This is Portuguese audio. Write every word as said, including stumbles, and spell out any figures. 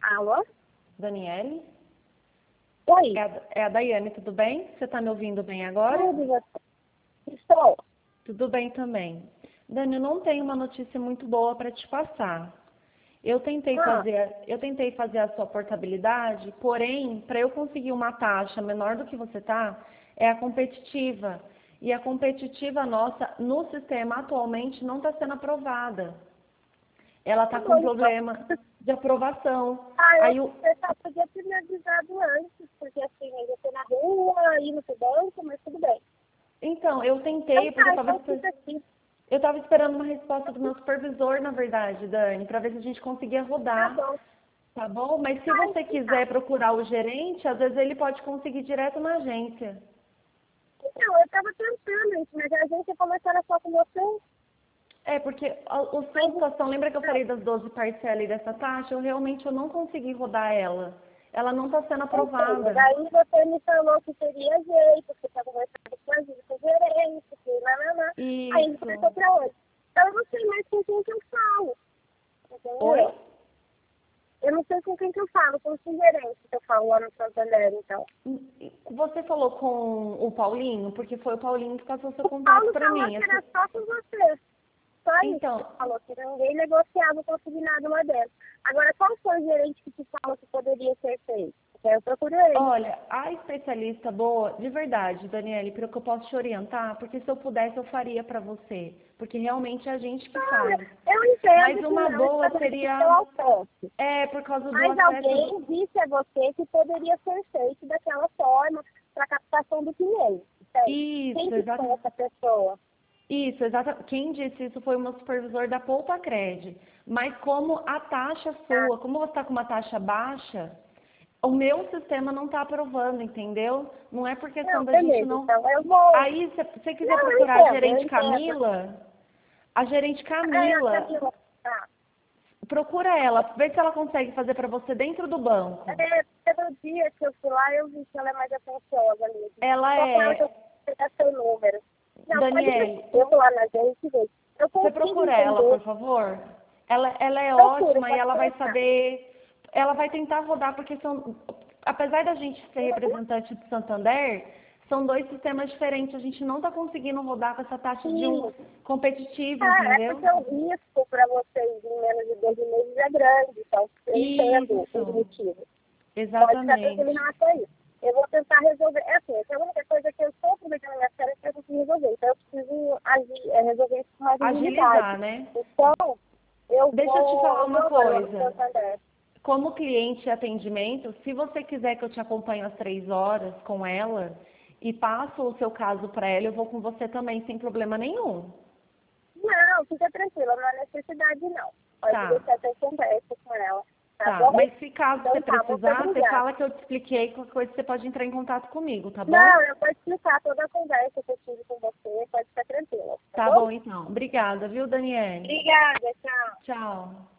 Alô? Daniele? Oi. É a, é a Daiane, tudo bem? Você está me ouvindo bem agora? Tudo, você? Estou. Tudo bem também. Dani, eu não tenho uma notícia muito boa para te passar. Eu tentei Ah, fazer, eu tentei fazer a sua portabilidade, porém, para eu conseguir uma taxa menor do que você tá, é a competitiva. E a competitiva nossa no sistema atualmente não está sendo aprovada. Ela tá está com bom, então. problema de aprovação. Ah, eu, Aí o, você só podia ter me avisado antes, porque assim, eu ia ter na rua, ir no seu banco, mas tudo bem. então, eu Então tentei porque eu tá, estava então fica aqui. Eu estava esperando uma resposta do meu supervisor, na verdade, Dani, para ver se a gente conseguia Tá rodar, bom. tá bom? Mas se Tá, você então tá. quiser procurar o gerente, às vezes ele pode conseguir direto na agência. Então, eu tava pensando isso, mas a gente falou que era só com você. É, porque a, a sua Mas, situação, lembra que eu não. falei das doze parcelas e dessa taxa? Eu realmente eu não consegui rodar ela. Ela não está sendo Eu sei, mas aprovada. aí você me falou que teria jeito, que estava conversando com a gente, com o gerente, que lá, lá, lá. Aí ele Isso. começou pra onde? Então eu não sei mais com quem que eu falo, Oi? entendeu? Eu não sei com quem que eu falo, com que gerente que eu falo lá no Santander, então. Você falou com o Paulinho? Porque foi o Paulinho que passou seu O contato Paulo para falou mim. que Assim, era só com você. Só isso que então, ele falou, que ninguém negociava com consignado lá dentro. Agora, qual foi o gerente que te falou que poderia ser feito? Porque eu procuro ele. olha, a especialista boa, de verdade, Daniele, pelo que eu posso te orientar, porque se eu pudesse eu faria para você, porque realmente é a gente que Olha, faz. eu Mas entendo que uma não boa está dentro do seu seria, alcance. é, por causa do Mas acesso do... alguém disse a você que poderia ser feito daquela forma para captação do dinheiro. Entende? Quem Isso, que foi exata, essa pessoa? isso, exata, quem disse isso foi o meu supervisor da Poupa Cred. Mas como a taxa Tá? sua, como você está com uma taxa baixa, o meu sistema não está aprovando, entendeu? Não é por questão Não, da gente beleza. não... Então eu vou. Aí, se você quiser Não, eu procurar a entendo, eu gerente entendo. Camila, a gerente É, a Camila, Camila. Tá. procura ela, vê se ela consegue fazer para você dentro do banco. É, pelo dia que eu fui lá, eu vi que ela é mais atenciosa ali. Ela Só com ela que eu é, pegar seu número. Não, pode ver. Daniele, Eu vou lá na gente e ver. Eu você consigo procura ela, entender. por favor. Ela, ela é Procura, ótima e pode ela vai colocar. saber, ela vai tentar rodar, porque são, apesar da gente ser representante de Santander, são dois sistemas diferentes. A gente não está conseguindo rodar com essa taxa de um Sim. competitivo, Ah, é entendeu? porque o risco para vocês em menos de doze meses é grande, então eu entendo os Isso, motivos. Pode ser que ele exatamente. não acha isso. Eu vou tentar resolver. É assim, essa é a única coisa que eu estou aproveitando minha férias para conseguir resolver. Então eu preciso agir, é, resolver isso com mais agilidade. Agilizar, né? Então, eu Deixa eu te vou falar uma resolver lá no coisa. Santander. Como cliente de atendimento, se você quiser que eu te acompanhe às três horas com ela e passo o seu caso para ela, eu vou com você também sem problema nenhum. Não, fica tranquila, não há necessidade não. Pode Tá, deixar que eu converse com ela. Tá tá. bom? Mas se caso você Então tá, muito precisar, você obrigada. fala que eu te expliquei, qualquer coisa você pode entrar em contato comigo, tá bom? Não, eu vou explicar toda a conversa que eu tive com você, pode ficar tranquila, tá Tá bom? bom então. Obrigada, viu, Daniele? Obrigada, tchau. Tchau.